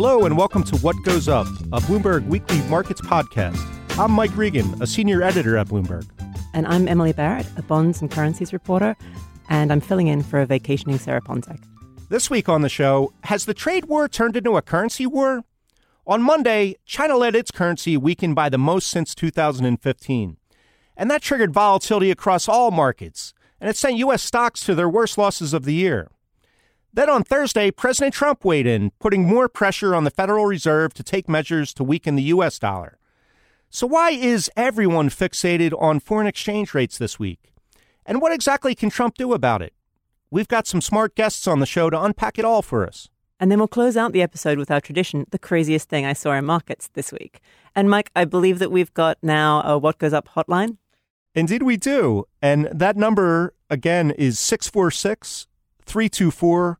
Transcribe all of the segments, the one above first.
Hello and welcome to What Goes Up, a Bloomberg Weekly Markets podcast. I'm Mike Regan, a senior editor at Bloomberg. And I'm Emily Barrett, a bonds and currencies reporter, and I'm filling in for a vacationing Sarah Ponczek. This week on the show, has the trade war turned into a currency war? On Monday, China let its currency weaken by the most since 2015. And that triggered volatility across all markets, and it sent U.S. stocks to their worst losses of the year. Then on Thursday, President Trump weighed in, putting more pressure on the Federal Reserve to take measures to weaken the U.S. dollar. So why is everyone fixated on foreign exchange rates this week? And what exactly can Trump do about it? We've got some smart guests on the show to unpack it all for us. And then we'll close out the episode with our tradition, the craziest thing I saw in markets this week. And Mike, I believe that we've got now a What Goes Up hotline. Indeed we do. And that number, again, is 646-324-3490.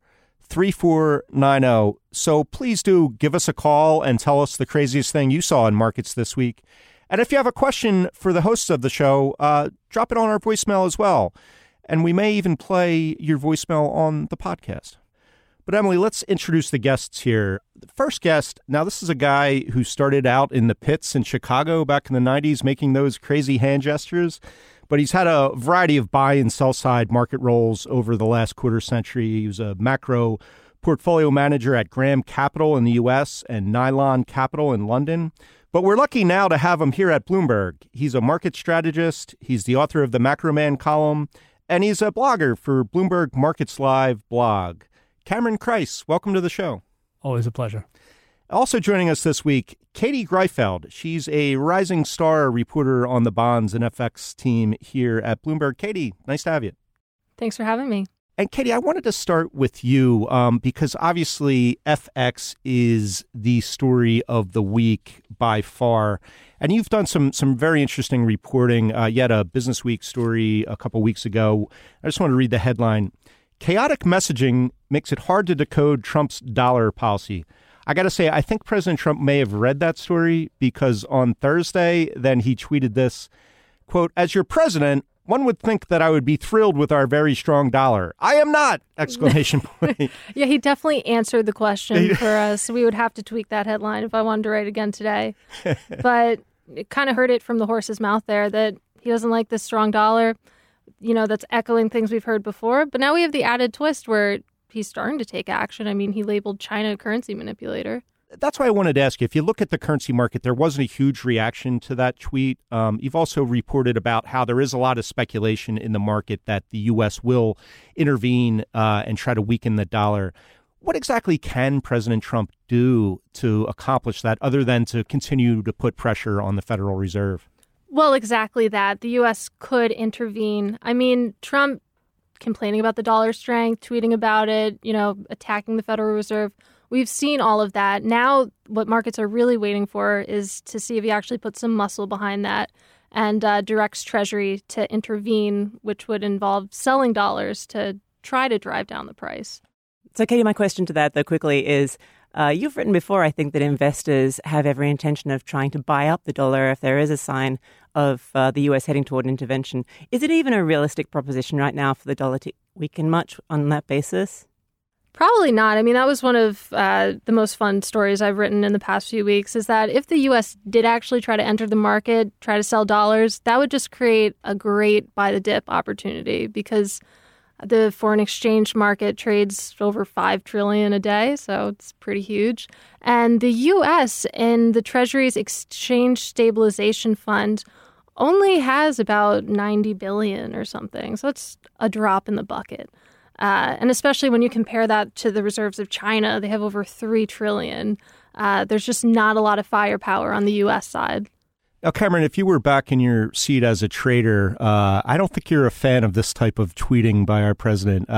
So please do give us a call and tell us the craziest thing you saw in markets this week. And if you have a question for the hosts of the show, drop it on our voicemail as well. And we may even play your voicemail on the podcast. But Emily, let's introduce the guests here. The first guest, now this is a guy who started out in the pits in Chicago back in the 90s, making those crazy hand gestures. But he's had a variety of buy and sell side market roles over the last quarter century. He was a macro portfolio manager at Graham Capital in the U.S. and Nylon Capital in London. But we're lucky now to have him here at Bloomberg. He's a market strategist. He's the author of the Macro Man column, and he's a blogger for Bloomberg Markets Live blog. Cameron Kreis, welcome to the show. Always a pleasure. Also joining us this week, Katie Greifeld. She's a rising star reporter on the bonds and FX team here at Bloomberg. Katie, nice to have you. Thanks for having me. And Katie, I wanted to start with you because obviously FX is the story of the week by far. And you've done some very interesting reporting. You had a Business Week story a couple weeks ago. I just want to read the headline. Chaotic messaging makes it hard to decode Trump's dollar policy. I got to say, I think President Trump may have read that story because on Thursday, then he tweeted this, quote, "As your president, one would think that I would be thrilled with our very strong dollar. I am not!" Exclamation point. Yeah, he definitely answered the question for us. We would have to tweak that headline if I wanted to write again today. But it kind of heard it from the horse's mouth there that he doesn't like this strong dollar. You know, that's echoing things we've heard before. But now we have the added twist where he's starting to take action. I mean, he labeled China a currency manipulator. That's why I wanted to ask you, if you look at the currency market, there wasn't a huge reaction to that tweet. You've also reported about how there is a lot of speculation in the market that the U.S. will intervene and try to weaken the dollar. What exactly can President Trump do to accomplish that other than to continue to put pressure on the Federal Reserve? Well, exactly that. The U.S. could intervene. I mean, Trump complaining about the dollar strength, tweeting about it, attacking the Federal Reserve. We've seen all of that. Now, what markets are really waiting for is to see if he actually puts some muscle behind that and directs Treasury to intervene, which would involve selling dollars to try to drive down the price. So, Katie, my question to that, though, quickly is, you've written before, I think, that investors have every intention of trying to buy up the dollar if there is a sign of the U.S. heading toward an intervention. Is it even a realistic proposition right now for the dollar to weaken much on that basis? Probably not. I mean, that was one of the most fun stories I've written in the past few weeks, is that if the U.S. did actually try to enter the market, try to sell dollars, that would just create a great buy-the-dip opportunity because the foreign exchange market trades over $5 trillion a day, so it's pretty huge. And the U.S. and the Treasury's Exchange Stabilization Fund only has about $90 billion or something, so it's a drop in the bucket. And especially when you compare that to the reserves of China, they have over $3 trillion. There's just not a lot of firepower on the U.S. side. Now, Cameron, if you were back in your seat as a trader, I don't think you're a fan of this type of tweeting by our president.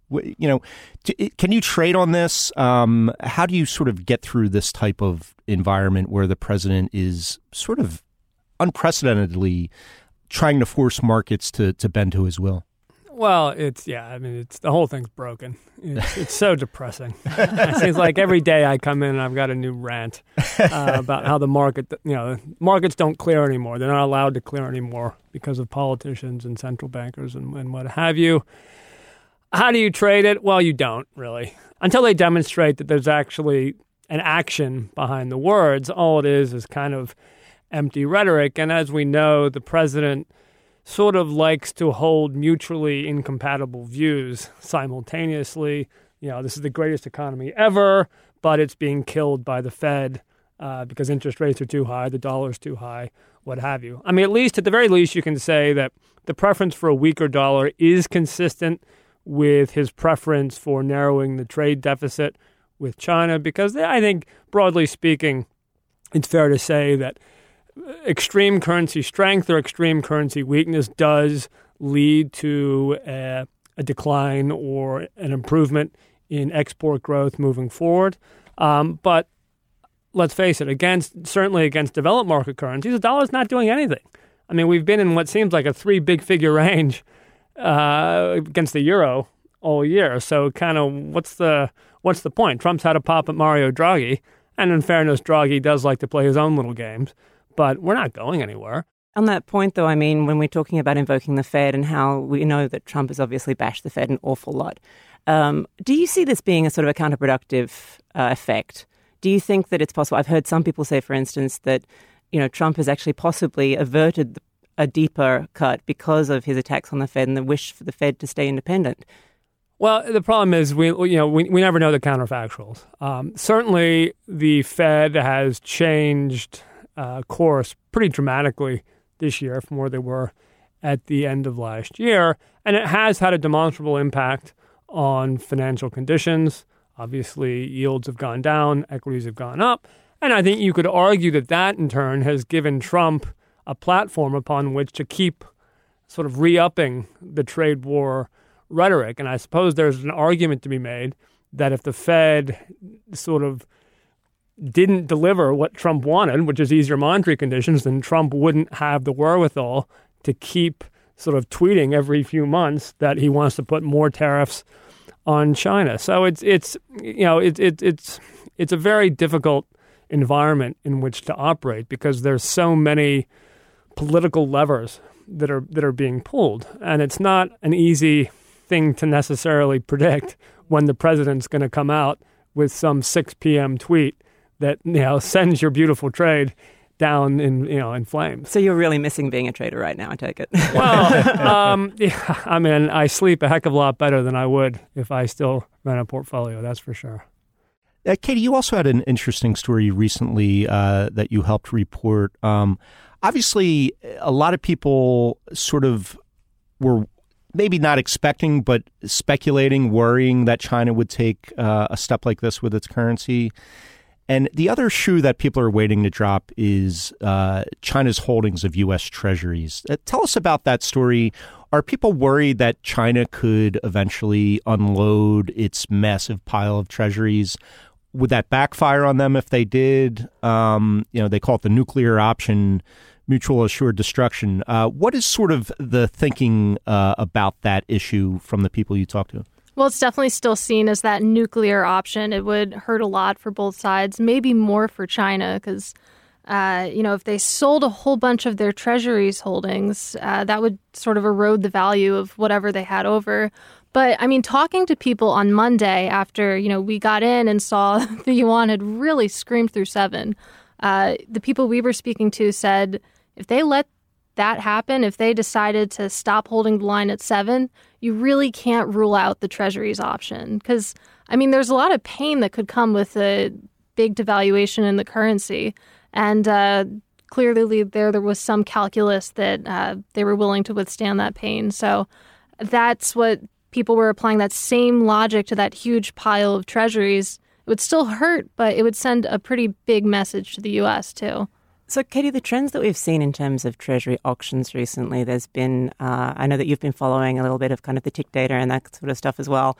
Can you trade on this? How do you sort of get through this type of environment where the president is sort of unprecedentedly trying to force markets to bend to his will? Well, it's the whole thing's broken. It's so depressing. It seems like every day I come in and I've got a new rant about how the markets don't clear anymore. They're not allowed to clear anymore because of politicians and central bankers and what have you. How do you trade it? Well, you don't really until they demonstrate that there's actually an action behind the words. All it is kind of empty rhetoric. And as we know, the president sort of likes to hold mutually incompatible views simultaneously. This is the greatest economy ever, but it's being killed by the Fed because interest rates are too high, the dollar's too high, what have you. I mean, at the very least, you can say that the preference for a weaker dollar is consistent with his preference for narrowing the trade deficit with China, because I think, broadly speaking, it's fair to say that extreme currency strength or extreme currency weakness does lead to a decline or an improvement in export growth moving forward. But let's face it, certainly against developed market currencies, the dollar's not doing anything. I mean, we've been in what seems like a 3 big figure range against the euro all year. So kind of what's the point? Trump's had a pop at Mario Draghi, and in fairness, Draghi does like to play his own little games, but we're not going anywhere. On that point, though, I mean, when we're talking about invoking the Fed and how we know that Trump has obviously bashed the Fed an awful lot, do you see this being a sort of a counterproductive effect? Do you think that it's possible? I've heard some people say, for instance, that Trump has actually possibly averted a deeper cut because of his attacks on the Fed and the wish for the Fed to stay independent. Well, the problem is we never know the counterfactuals. Certainly, the Fed has changed course pretty dramatically this year from where they were at the end of last year, and it has had a demonstrable impact on financial conditions. Obviously, yields have gone down, equities have gone up, and I think you could argue that in turn has given Trump a platform upon which to keep sort of re-upping the trade war rhetoric. And I suppose there's an argument to be made that if the Fed sort of didn't deliver what Trump wanted, which is easier monetary conditions, then Trump wouldn't have the wherewithal to keep sort of tweeting every few months that he wants to put more tariffs on China. So it's a very difficult environment in which to operate because there's so many political levers that are being pulled, and it's not an easy thing to necessarily predict when the president's going to come out with some 6 p.m. tweet that sends your beautiful trade down in flames. So you're really missing being a trader right now, I take it. Well, yeah, I mean, I sleep a heck of a lot better than I would if I still ran a portfolio, that's for sure. Katie, you also had an interesting story recently that you helped report. Obviously, a lot of people sort of were maybe not expecting, but speculating, worrying that China would take a step like this with its currency. And the other shoe that people are waiting to drop is China's holdings of U.S. Treasuries. Tell us about that story. Are people worried that China could eventually unload its massive pile of treasuries? Would that backfire on them if they did? They call it the nuclear option, mutual assured destruction. What is sort of the thinking about that issue from the people you talk to? Well, it's definitely still seen as that nuclear option. It would hurt a lot for both sides, maybe more for China, because, if they sold a whole bunch of their treasuries holdings, that would sort of erode the value of whatever they had over. But, I mean, talking to people on Monday after, we got in and saw the yuan had really screamed through 7, the people we were speaking to said if they let that happen, if they decided to stop holding the line at 7, you really can't rule out the treasuries option. Because, I mean, there's a lot of pain that could come with a big devaluation in the currency. And clearly there was some calculus that they were willing to withstand that pain. So that's what people were applying, that same logic to that huge pile of treasuries. It would still hurt, but it would send a pretty big message to the U.S. too. So, Katie, the trends that we've seen in terms of Treasury auctions recently, there's been, I know that you've been following a little bit of kind of the tick data and that sort of stuff as well.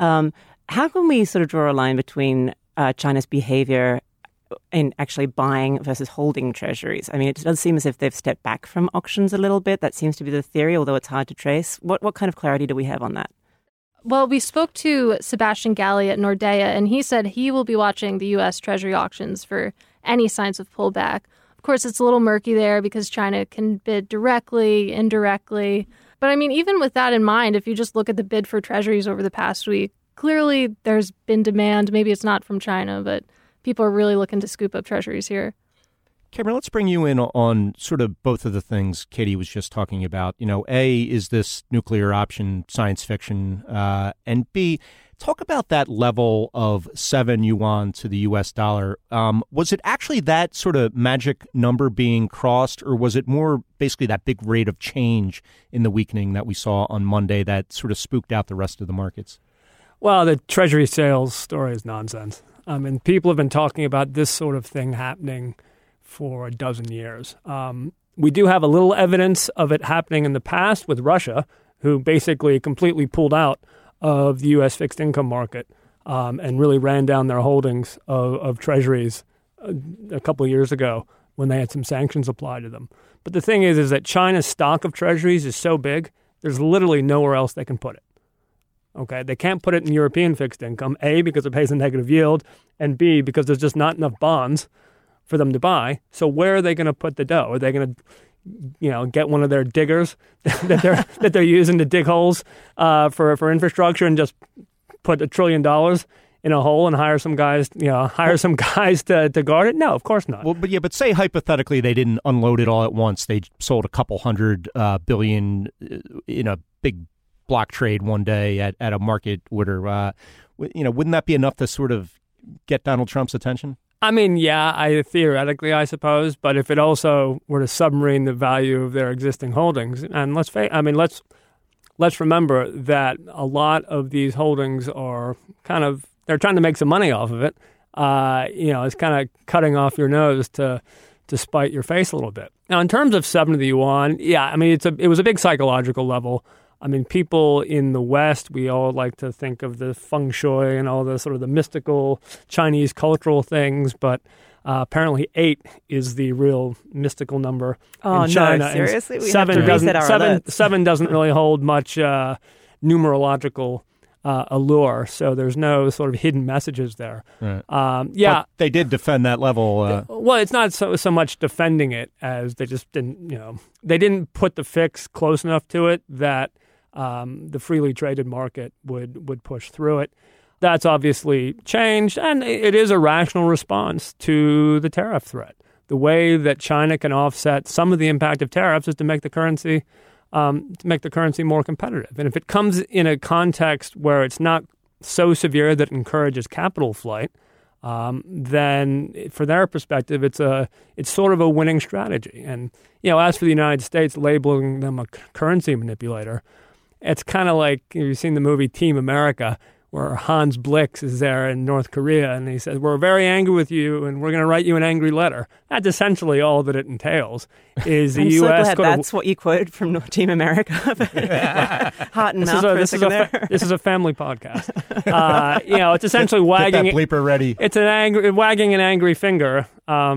How can we sort of draw a line between China's behavior in actually buying versus holding treasuries? I mean, it does seem as if they've stepped back from auctions a little bit. That seems to be the theory, although it's hard to trace. What kind of clarity do we have on that? Well, we spoke to Sebastian Galli at Nordea, and he said he will be watching the U.S. Treasury auctions for any signs of pullback. Of course, it's a little murky there because China can bid directly, indirectly. But I mean, even with that in mind, if you just look at the bid for treasuries over the past week, clearly there's been demand. Maybe it's not from China, but people are really looking to scoop up treasuries here. Cameron, let's bring you in on sort of both of the things Katie was just talking about. A, is this nuclear option science fiction? And B, talk about that level of 7 yuan to the U.S. dollar. Was it actually that sort of magic number being crossed, or was it more basically that big rate of change in the weakening that we saw on Monday that sort of spooked out the rest of the markets? Well, the Treasury sales story is nonsense. I mean, people have been talking about this sort of thing happening for a dozen years. We do have a little evidence of it happening in the past with Russia, who basically completely pulled out of the U.S. fixed income market and really ran down their holdings of treasuries a couple of years ago when they had some sanctions applied to them. But the thing is that China's stock of treasuries is so big, there's literally nowhere else they can put it. Okay, they can't put it in European fixed income, A, because it pays a negative yield, and B, because there's just not enough bonds for them to buy. So where are they going to put the dough? Are they going to, get one of their diggers that they're using to dig holes for infrastructure and just put $1 trillion in a hole and hire some guys to guard it? No, of course not. Well, but say hypothetically they didn't unload it all at once. They sold a couple hundred billion in a big block trade one day at a market order. Wouldn't that be enough to sort of get Donald Trump's attention? I mean, yeah, theoretically, I suppose, but if it also were to submarine the value of their existing holdings, and let's remember that a lot of these holdings are they're trying to make some money off of it. It's kind of cutting off your nose to spite your face a little bit. Now, in terms of 7 to the yuan, yeah, I mean, it was a big psychological level. I mean, people in the West, we all like to think of the feng shui and all the sort of the mystical Chinese cultural things, but apparently 8 is the real mystical number in China. No, seriously? We have to reset our alerts. 7 doesn't really hold much numerological allure, so there's no sort of hidden messages there. Right. But they did defend that level. Well, it's not so much defending it as they just didn't, they didn't put the fix close enough to it that the freely traded market would push through it. That's obviously changed, and it is a rational response to the tariff threat. The way that China can offset some of the impact of tariffs is to make the currency more competitive. And if it comes in a context where it's not so severe that it encourages capital flight, then for their perspective, it's sort of a winning strategy. And as for the United States labeling them a currency manipulator, it's kind of like, you've seen the movie Team America, where Hans Blix is there in North Korea, and he says, "We're very angry with you, and we're going to write you an angry letter." That's essentially all that it entails. Is the U.S. so glad that's what you quoted from Team America. Heart and mouth for a second there. This is a family podcast. It's essentially wagging. Get that bleeper ready. It's wagging an angry finger,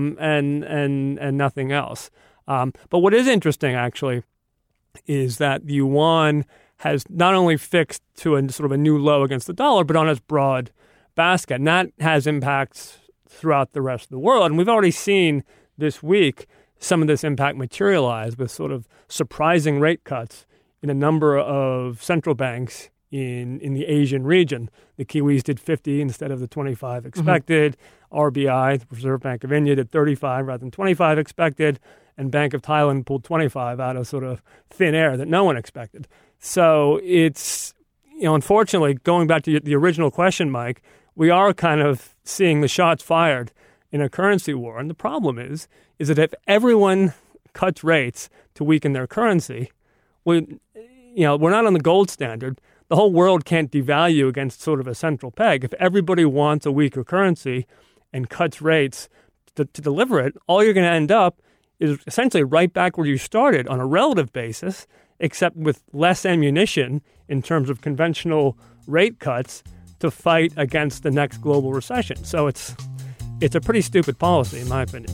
and nothing else. But what is interesting, actually, is that the yuan has not only fixed to a sort of a new low against the dollar, but on its broad basket. And that has impacts throughout the rest of the world. And we've already seen this week some of this impact materialize with sort of surprising rate cuts in a number of central banks in the Asian region. The Kiwis did 50 instead of the 25 expected. RBI, the Reserve Bank of India, did 35 rather than 25 expected. And Bank of Thailand pulled 25 out of sort of thin air that no one expected. So it's, unfortunately, going back to the original question, Mike, we are kind of seeing the shots fired in a currency war. And the problem is that if everyone cuts rates to weaken their currency, we're not on the gold standard. The whole world can't devalue against sort of a central peg. If everybody wants a weaker currency and cuts rates to deliver it, all you're going to end up is essentially right back where you started on a relative basis, except with less ammunition in terms of conventional rate cuts to fight against the next global recession. So it's a pretty stupid policy, in my opinion.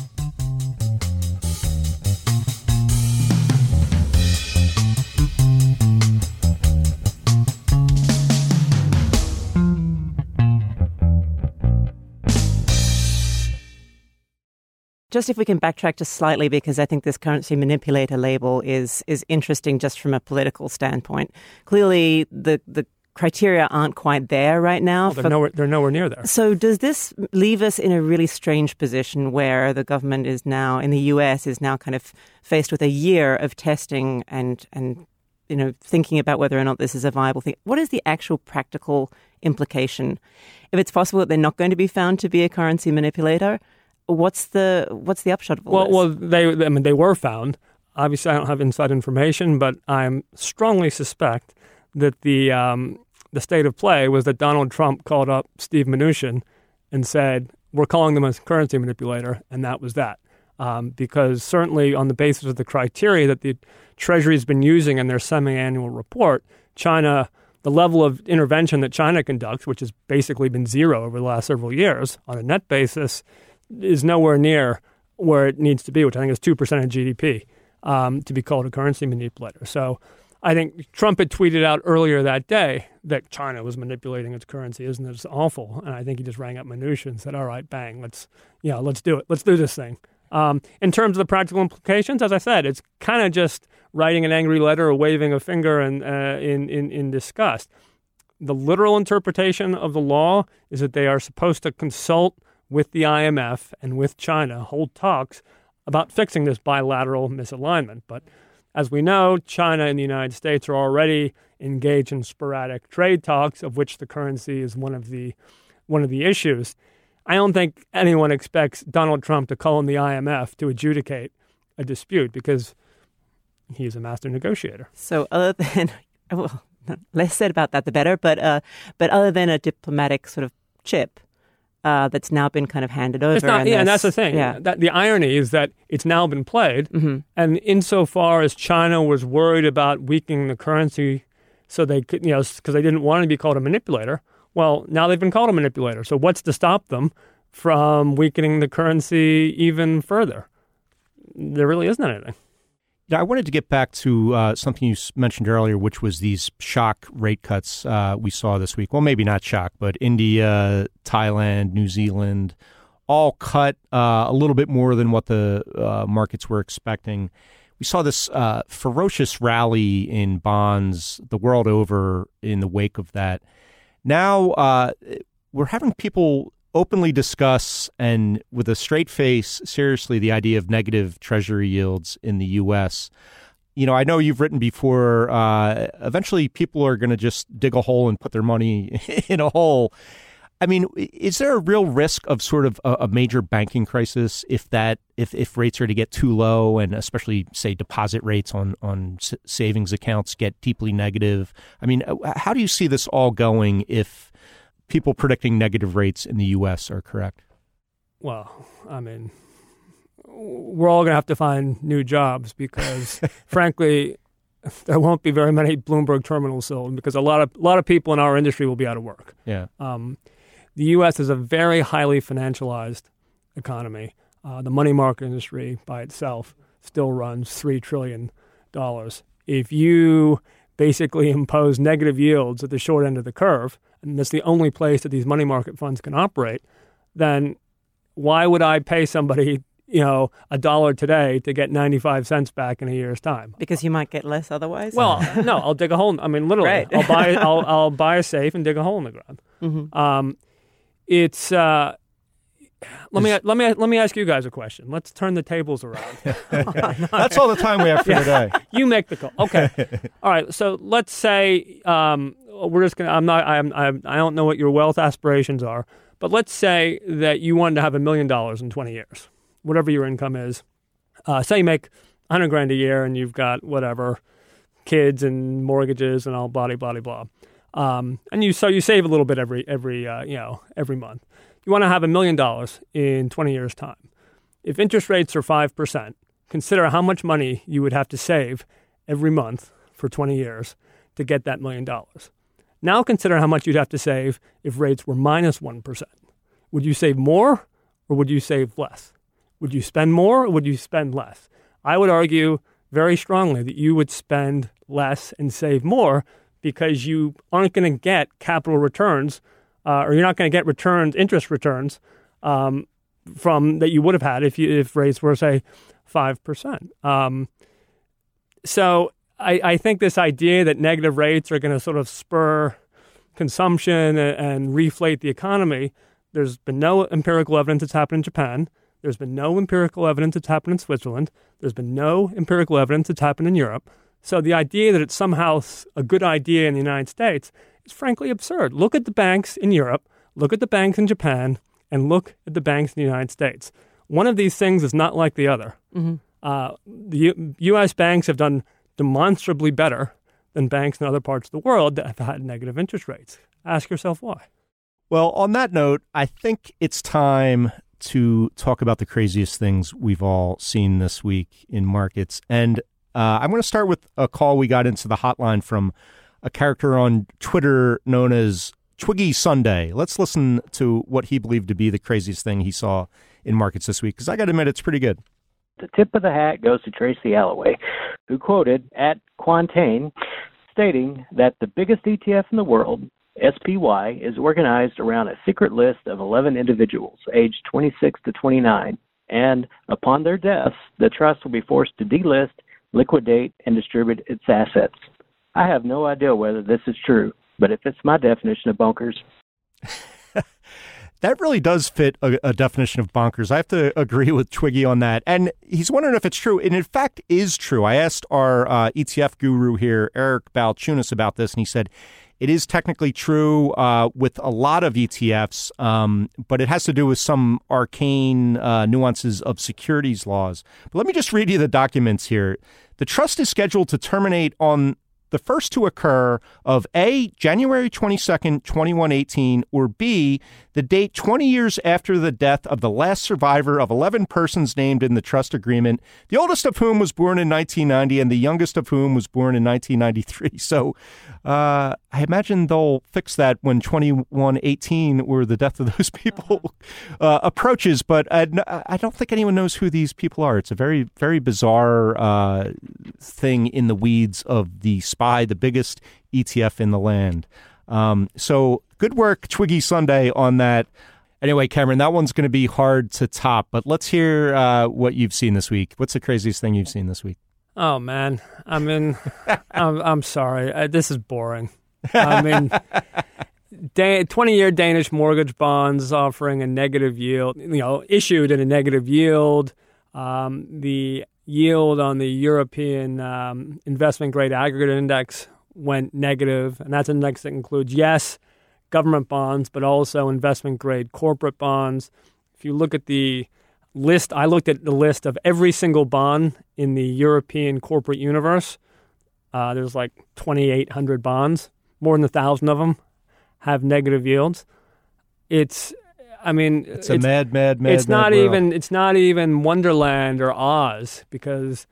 Just if we can backtrack just slightly, because I think this currency manipulator label is interesting just from a political standpoint. Clearly, the criteria aren't quite there right now. Well, they're nowhere near there. So does this leave us in a really strange position where the government is now, in the US, is now kind of faced with a year of testing and thinking about whether or not this is a viable thing? What is the actual practical implication? If it's possible that they're not going to be found to be a currency manipulator, what's the upshot of all this? Well, they were found. Obviously, I don't have inside information, but I strongly suspect that the state of play was that Donald Trump called up Steve Mnuchin and said, we're calling them a currency manipulator, and that was that. Because certainly on the basis of the criteria that the Treasury has been using in their semi-annual report, China, the level of intervention that China conducts, which has basically been zero over the last several years on a net basis, is nowhere near where it needs to be, which I think is 2% of GDP, to be called a currency manipulator. So I think Trump had tweeted out earlier that day that China was manipulating its currency. Isn't it awful? And I think he just rang up Mnuchin and said, all right, bang, let's do it. Let's do this thing. In terms of the practical implications, as I said, it's kind of just writing an angry letter or waving a finger in disgust. The literal interpretation of the law is that they are supposed to consult with the IMF and with China, hold talks about fixing this bilateral misalignment. But as we know, China and the United States are already engaged in sporadic trade talks, of which the currency is one of the issues. I don't think anyone expects Donald Trump to call on the IMF to adjudicate a dispute because he's a master negotiator. So other than, well, less said about that, the better, but other than a diplomatic sort of chip that's now been kind of handed over. And that's the thing. Yeah. The irony is that it's now been played, and insofar as China was worried about weakening the currency so they could, because they didn't want to be called a manipulator, well, now they've been called a manipulator. So what's to stop them from weakening the currency even further? There really isn't anything. Yeah, I wanted to get back to something you mentioned earlier, which was these shock rate cuts we saw this week. Well, maybe not shock, but India, Thailand, New Zealand, all cut a little bit more than what the markets were expecting. We saw this ferocious rally in bonds the world over in the wake of that. Now we're having people openly discuss and with a straight face, seriously, the idea of negative treasury yields in the U.S. I know you've written before, eventually people are going to just dig a hole and put their money in a hole. I mean, is there a real risk of sort of a major banking crisis if rates are to get too low and especially, say, deposit rates on savings accounts get deeply negative? I mean, how do you see this all going if people predicting negative rates in the U.S. are correct? Well, I mean, we're all going to have to find new jobs because, frankly, there won't be very many Bloomberg terminals sold because a lot of people in our industry will be out of work. Yeah. The U.S. is a very highly financialized economy. The money market industry by itself still runs $3 trillion. If you basically impose negative yields at the short end of the curve, and that's the only place that these money market funds can operate, then why would I pay somebody, $1 today to get 95 cents back in a year's time? Because you might get less otherwise? Well, no, I'll dig a hole. I mean, literally, right. I'll buy a safe and dig a hole in the ground. Mm-hmm. It's let me ask you guys a question. Let's turn the tables around. That's all the time we have for today. You make the call. Okay. All right. So let's say we're just gonna. I don't know what your wealth aspirations are, but let's say that you wanted to have $1 million in 20 years, whatever your income is. Say you make $100,000 a year and you've got whatever kids and mortgages and all blah blah blah. And you save a little bit every month. You want to have $1 million in 20 years' time. If interest rates are 5%, consider how much money you would have to save every month for 20 years to get that $1 million. Now consider how much you'd have to save if rates were minus 1%. Would you save more or would you save less? Would you spend more or would you spend less? I would argue very strongly that you would spend less and save more because you aren't going to get capital returns, or you're not going to get interest returns from that you would have had if rates were, say, 5%. So I think this idea that negative rates are going to sort of spur consumption and reflate the economy. There's been no empirical evidence it's happened in Japan. There's been no empirical evidence it's happened in Switzerland. There's been no empirical evidence it's happened in Europe. So the idea that it's somehow a good idea in the United States is frankly absurd. Look at the banks in Europe, look at the banks in Japan, and look at the banks in the United States. One of these things is not like the other. Mm-hmm. The U.S. banks have done demonstrably better than banks in other parts of the world that have had negative interest rates. Ask yourself why. Well, on that note, I think it's time to talk about the craziest things we've all seen this week in markets. And I'm going to start with a call we got into the hotline from a character on Twitter known as Twiggy Sunday. Let's listen to what he believed to be the craziest thing he saw in markets this week, because I got to admit, it's pretty good. The tip of the hat goes to Tracy Alloway, who quoted at Quantain, stating that the biggest ETF in the world, SPY, is organized around a secret list of 11 individuals aged 26 to 29, and upon their deaths, the trust will be forced to delist, liquidate, and distribute its assets. I have no idea whether this is true, but it fits my definition of bonkers. That really does fit a definition of bonkers. I have to agree with Twiggy on that. And he's wondering if it's true. And in fact, is true. I asked our ETF guru here, Eric Balchunas, about this, and he said it is technically true with a lot of ETFs, but it has to do with some arcane nuances of securities laws. But let me just read you the documents here. The trust is scheduled to terminate on the first to occur of A, January 22nd, 2118, or B, the date 20 years after the death of the last survivor of 11 persons named in the trust agreement, the oldest of whom was born in 1990 and the youngest of whom was born in 1993. So I imagine they'll fix that when 2118 or the death of those people approaches, but I don't think anyone knows who these people are. It's a very, very bizarre thing in the weeds of the SPY, the biggest ETF in the land. So good work, Twiggy Sunday, on that. Anyway, Cameron, that one's going to be hard to top, but let's hear what you've seen this week. What's the craziest thing you've seen this week? Oh, man. I mean, I'm sorry. This is boring. I mean, 20-year Danish mortgage bonds offering a negative yield, issued at a negative yield. The yield on the European investment grade aggregate index went negative, and that's an index that includes, yes, government bonds, but also investment grade corporate bonds. If you look at the list, I looked at the list of every single bond in the European corporate universe. There's like 2,800 bonds. More than 1,000 of them have negative yields. It's a mad. It's not world. It's not even Wonderland or Oz, because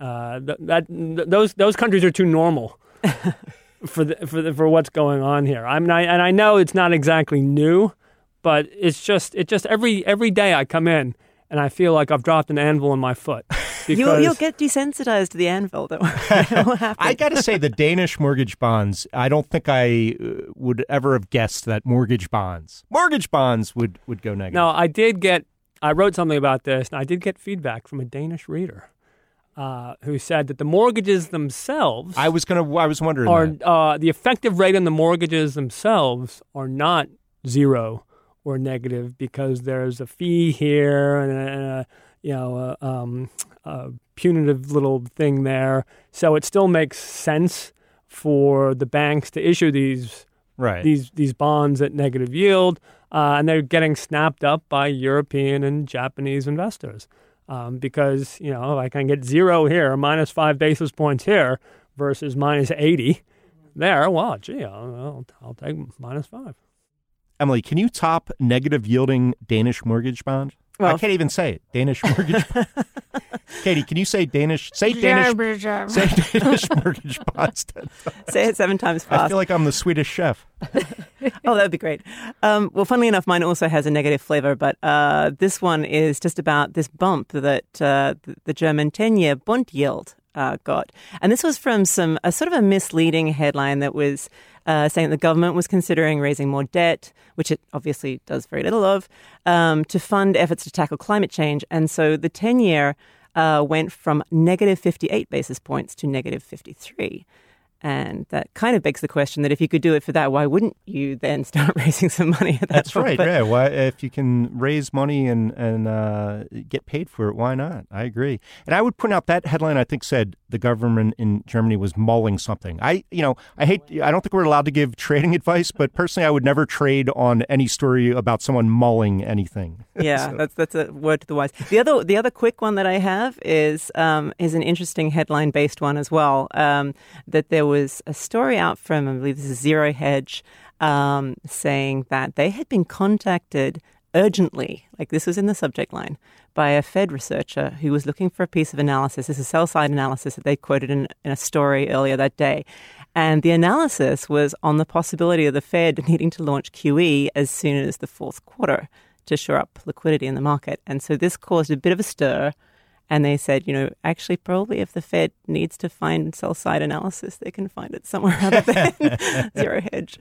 those countries are too normal for what's going on here. I know it's not exactly new, but it's just every day I come in and I feel like I've dropped an anvil in my foot. You'll get desensitized to the anvil, don't worry. I got to say, the Danish mortgage bonds, I don't think I would ever have guessed that mortgage bonds would go negative. No, I wrote something about this, and I did get feedback from a Danish reader who said that the mortgages themselves, I was wondering the effective rate on the mortgages themselves are not zero or negative, because there's a fee here and a punitive little thing there. So it still makes sense for the banks to issue these bonds at negative yield, and they're getting snapped up by European and Japanese investors. Because, I can get zero here, minus 5 basis points here versus minus 80 there. Well, gee, I'll take minus 5. Emily, can you top negative yielding Danish mortgage bond? Well, I can't even say it. Danish mortgage bond. Katie, can you say Danish? Say Danish mortgage bonds. Say it 7 times fast. I feel like I'm the Swedish chef. Oh, that would be great. Well, funnily enough, mine also has a negative flavor, but this one is just about this bump that the German 10-year Bund yield got. And this was from a sort of a misleading headline that was saying that the government was considering raising more debt, which it obviously does very little of, to fund efforts to tackle climate change. And so the 10-year went from negative 58 basis points to negative 53. And that kind of begs the question that if you could do it for that, why wouldn't you then start raising some money at that That's point? right. Yeah. Why, if you can raise money and get paid for it, why not? I agree. And I would point out that headline, I think, said the government in Germany was mulling something. I don't think we're allowed to give trading advice, but personally, I would never trade on any story about someone mulling anything. Yeah, so. That's a word to the wise. The other quick one that I have is an interesting headline-based one as well. That there was a story out from, I believe this is Zero Hedge, saying that they had been contacted urgently, like this was in the subject line, by a Fed researcher who was looking for a piece of analysis. This is sell-side analysis that they quoted in a story earlier that day. And the analysis was on the possibility of the Fed needing to launch QE as soon as the fourth quarter to shore up liquidity in the market. And so this caused a bit of a stir. And they said, actually, probably if the Fed needs to find sell-side analysis, they can find it somewhere other than Zero Hedge.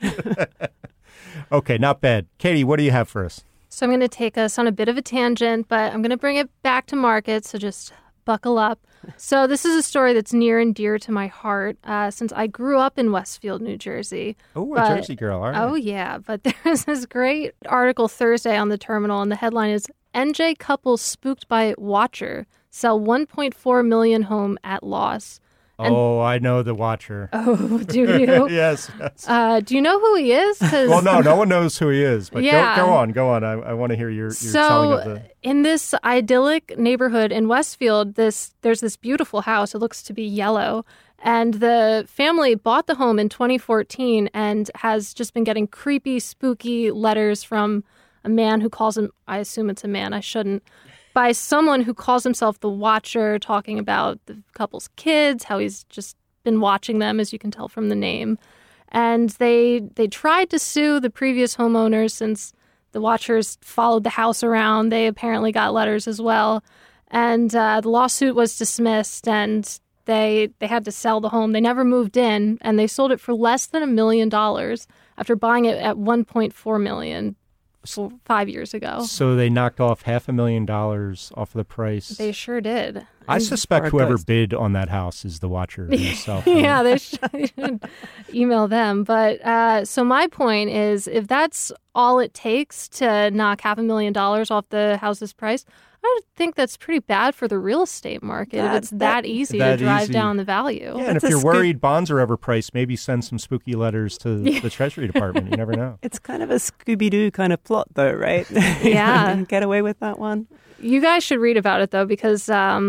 Okay, not bad. Katie, what do you have for us? So I'm going to take us on a bit of a tangent, but I'm going to bring it back to markets, so just buckle up. So this is a story that's near and dear to my heart since I grew up in Westfield, New Jersey. Oh, a Jersey girl, aren't you? Oh, yeah. But there's this great article Thursday on the Terminal, and the headline is, NJ couple spooked by watcher sell 1.4 million home at loss. And, I know the watcher. Oh, do you? Yes. Do you know who he is? Well, no one knows who he is. But yeah. Go on. I want to hear your telling of the... In this idyllic neighborhood in Westfield, there's this beautiful house. It looks to be yellow. And the family bought the home in 2014 and has just been getting creepy, spooky letters from a man who calls him, I assume it's a man, I shouldn't, by someone who calls himself the Watcher, talking about the couple's kids, how he's just been watching them, as you can tell from the name. And they tried to sue the previous homeowners since the Watchers followed the house around. They apparently got letters as well. And the lawsuit was dismissed, and they had to sell the home. They never moved in, and they sold it for less than $1 million after buying it at $1.4 million 5 years ago. So they knocked off $500,000 off the price. They sure did. I suspect whoever bid on that house is the Watcher himself. Yeah, they should email them. But so my point is, if that's all it takes to knock $500,000 off the house's price, I think that's pretty bad for the real estate market if it's that easy to drive down the value. Yeah, and if you're worried bonds are overpriced, maybe send some spooky letters to the Treasury Department. You never know. It's kind of a Scooby-Doo kind of plot, though, right? Yeah. Get away with that one. You guys should read about it, though, because,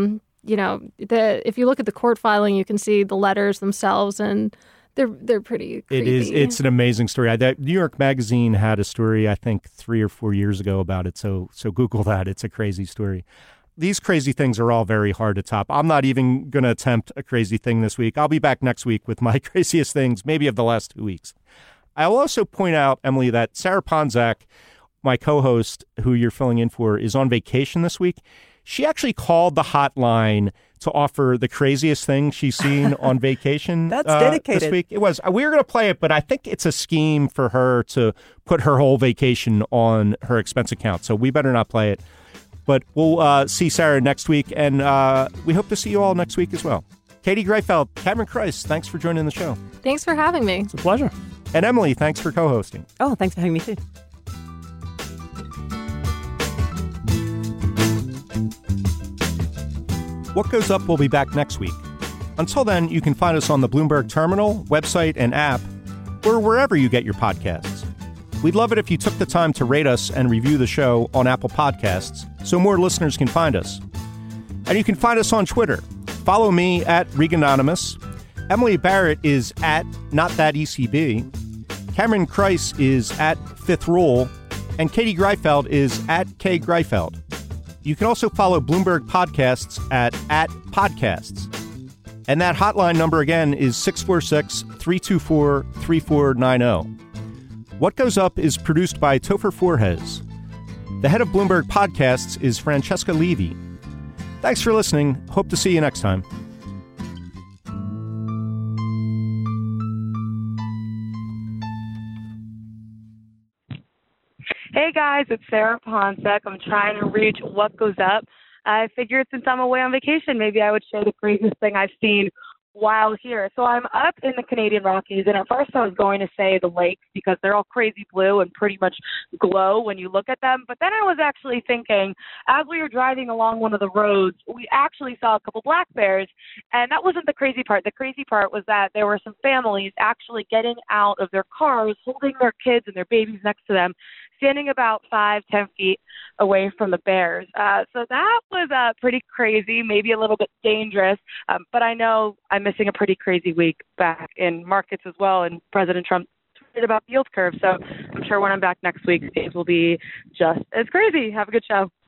if you look at the court filing, you can see the letters themselves, and they're pretty creepy. It's an amazing story. New York Magazine had a story, I think, 3 or 4 years ago about it. So Google that. It's a crazy story. These crazy things are all very hard to top. I'm not even going to attempt a crazy thing this week. I'll be back next week with my craziest things, maybe of the last 2 weeks. I'll also point out, Emily, that Sarah Ponczak, my co-host, who you're filling in for, is on vacation this week. She actually called the hotline to offer the craziest thing she's seen on vacation. That's dedicated. This week. It was. We were going to play it, but I think it's a scheme for her to put her whole vacation on her expense account. So we better not play it. But we'll see Sarah next week, and we hope to see you all next week as well. Katie Greifeld, Cameron Kreis, thanks for joining the show. Thanks for having me. It's a pleasure. And Emily, thanks for co-hosting. Oh, thanks for having me too. What Goes Up will be back next week. Until then, you can find us on the Bloomberg Terminal, website, and app, or wherever you get your podcasts. We'd love it if you took the time to rate us and review the show on Apple Podcasts so more listeners can find us. And you can find us on Twitter. Follow me at Reganonymous. Emily Barrett is at NotThatECB. Cameron Kreis is at Fifth Rule. And Katie Greifeld is at K Greifeld. You can also follow Bloomberg Podcasts at @podcasts. And that hotline number again is 646-324-3490. What Goes Up is produced by Topher Forges. The head of Bloomberg Podcasts is Francesca Levy. Thanks for listening. Hope to see you next time. Hey guys, it's Sarah Ponczak. I'm trying to reach What Goes Up. I figured since I'm away on vacation, maybe I would share the craziest thing I've seen wild here. So I'm up in the Canadian Rockies, and at first I was going to say the lakes because they're all crazy blue and pretty much glow when you look at them. But then I was actually thinking, as we were driving along one of the roads, we actually saw a couple black bears, and that wasn't the crazy part. The crazy part was that there were some families actually getting out of their cars, holding their kids and their babies next to them, standing about 5-10 feet away from the bears. So that was pretty crazy, maybe a little bit dangerous, but I know I'm missing a pretty crazy week back in markets as well, and President Trump tweeted about the yield curve, so I'm sure when I'm back next week, things will be just as crazy. Have a good show.